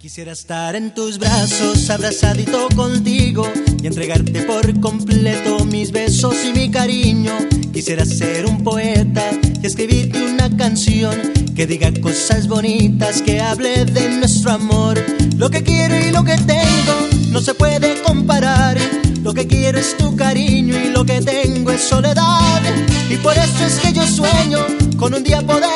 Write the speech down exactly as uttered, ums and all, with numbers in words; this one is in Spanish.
Quisiera estar en tus brazos, abrazadito contigo y entregarte por completo mis besos y mi cariño. Quisiera ser un poeta y escribirte una canción que diga cosas bonitas, que hable de nuestro amor. Lo que quiero y lo que tengo no se puede comparar. Lo que quiero es tu cariño y lo que tengo es soledad. Y por eso es que yo sueño con un día poder